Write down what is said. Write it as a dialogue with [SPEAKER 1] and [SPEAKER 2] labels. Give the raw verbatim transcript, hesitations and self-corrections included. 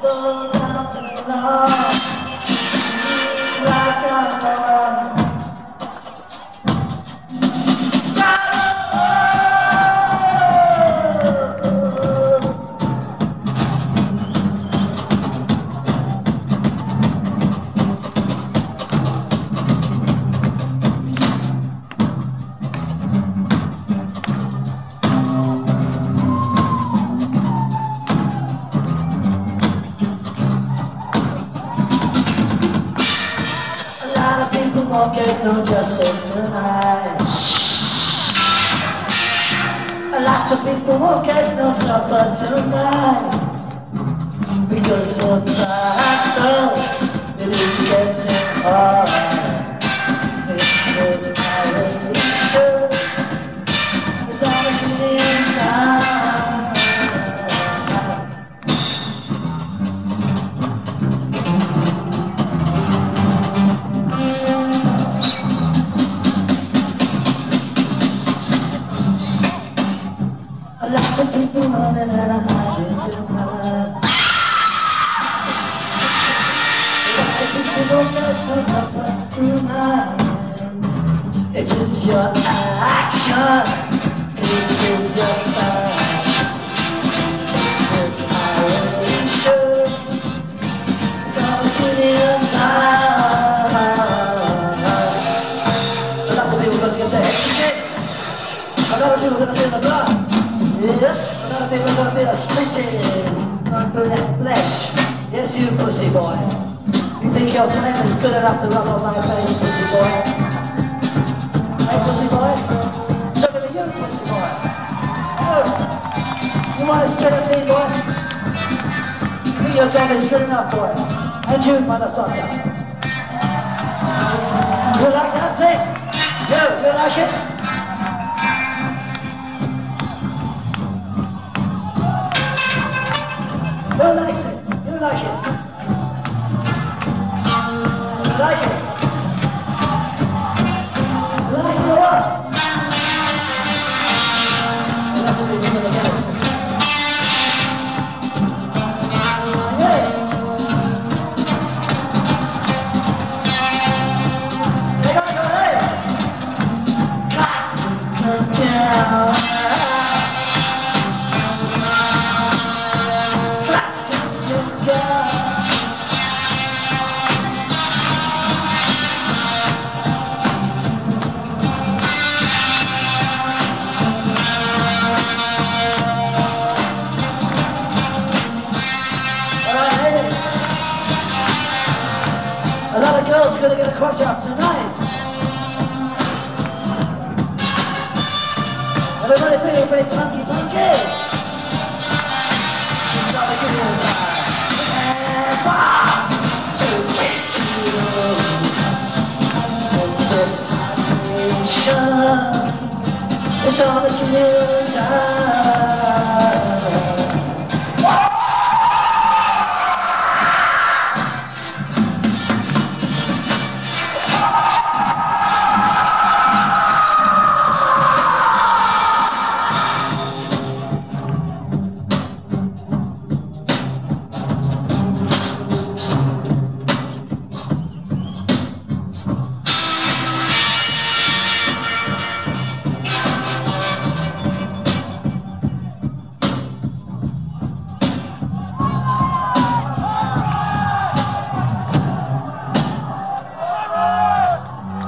[SPEAKER 1] Go down to the lawn, like I'm the A lot of people won't get no justice tonight. A lot of people won't get no supper tonight. Because what's happened, it is getting hard. It was violation. It's all in the inside. A lot of people running out of hiding tonight. People don't get no supper tonight. It is your action. It is your passion. It's violation. It's all in the inside. A lot of people gonna get their head kicked. A lot of people gonna feel the blood. Yes, a lot of people gonna feel a stitching onto that flesh. Yes, you pussy boy. You think your plan is good enough to rub on my face, pussy boy? Hey, pussy boy? So do you, pussy boy. Oh, you want to spit at me, boy? You think your job is good enough, boy? And you, motherfucker. You like that thing? You, you like it? You like it? You like it? You like it? You like it or what? You have to be able to get it. Hey! They got your head! Cut down! A lot of girls are gonna get a crush up tonight. Everybody feel very funky funky. Gotta give you a time. And wow! So wait to you. It's all that you need.